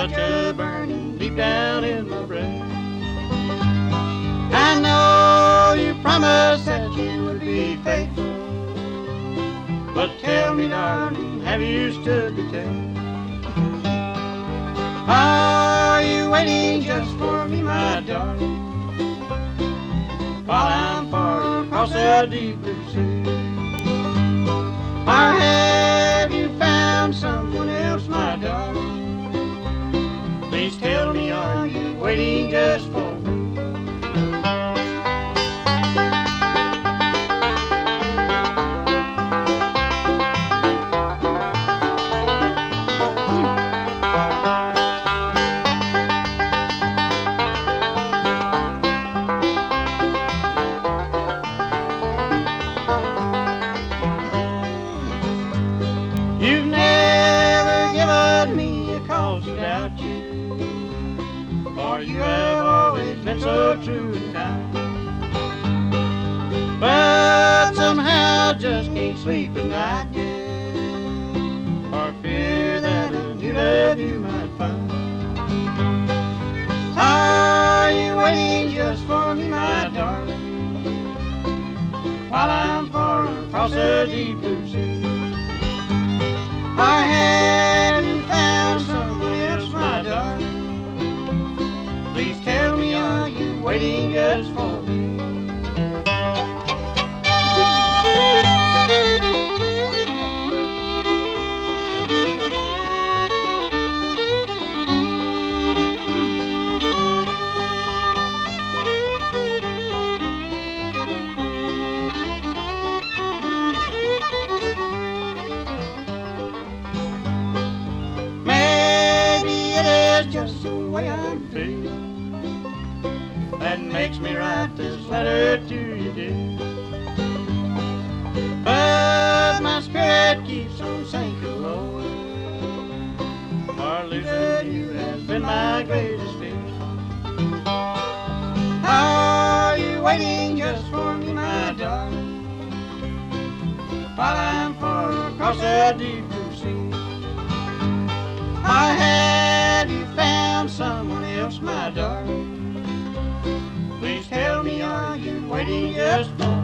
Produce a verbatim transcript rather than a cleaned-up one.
such a burning deep down in my breast. I know you promised that you would be faithful, but tell me, darling, have you stood the test? Are you waiting just for me, my darling, while I'm far across the deep blue sea? Or have you found someone else, my darling? Please tell me, are you waiting just for me? You've never given me a cause to doubt you, for you have always been so true and kind. But somehow I just can't sleep at night yet, for fear that a new love you might find. Are you waiting just for me, my darling, while I'm far across the deep blue sea? Or have you found someone else, my darling? Please tell me, are you waiting just for me? Just the way I'm feeling that makes me write this letter to you, dear. But my spirit keeps on sinking lower, for losing you has been my greatest fear. Are you waiting just for me, my darling, while I'm far across the deep blue sea? I have you found someone else, my darling? Please tell me, are you waiting just for me?